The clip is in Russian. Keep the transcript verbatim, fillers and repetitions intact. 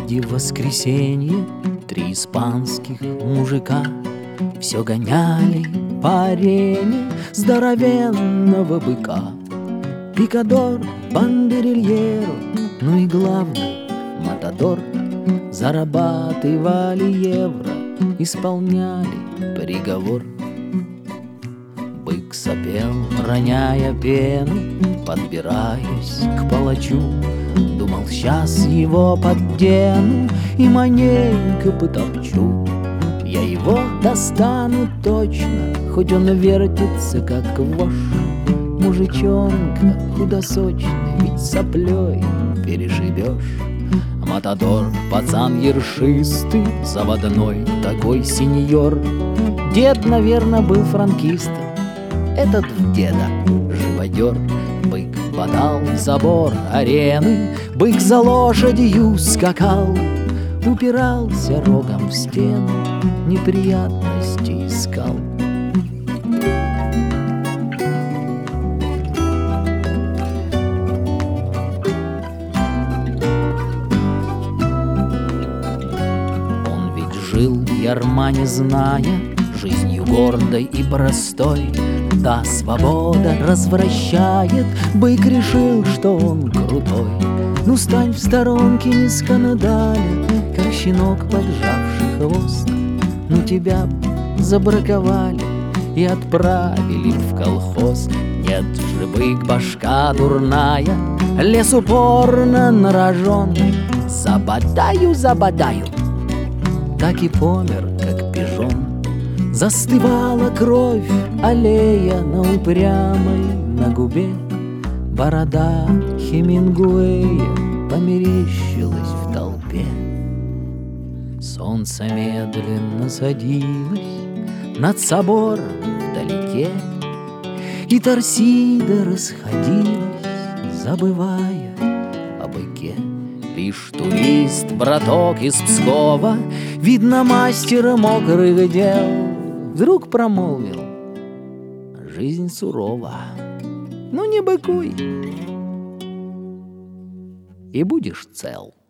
Среди воскресенья три испанских мужика все гоняли по арене здоровенного быка. Пикадор, бандерильеро, ну и главный матадор зарабатывали евро, исполняли приговор. Бык сопел, роняя пену, подбираясь к палачу. Думал, сейчас его поддену и маленько потопчу. Я его достану точно, хоть он вертится, как вошь. Мужичонка худосочный, ведь соплей перешибешь. Матадор, пацан ершистый, заводной такой сеньор. Дед, наверное, был франкистом, этот в деда живодер. Бык подал забор арены, бык за лошадью скакал, упирался рогом в стену, неприятности искал. Он ведь жил ярма не зная, жизнью гордой и простой. Да, свобода развращает, бык решил, что он крутой. Ну стань в сторонке низко надаля, как щенок, поджавший хвост. Ну тебя забраковали и отправили в колхоз. Нет же, бык, башка дурная, лес упорно на рожон. Забодаю, забодаю, так и помер, как пижон. Застывала кровь, аллея на упрямой на губе. Борода Хемингуэя померещилась в толпе. Солнце медленно садилось над собором вдалеке, и торсида расходилась, забывая о быке. Лишь турист, браток из Пскова, видно, мастера мокрых дел, вдруг промолвил: жизнь сурова, ну не быкуй, и будешь цел.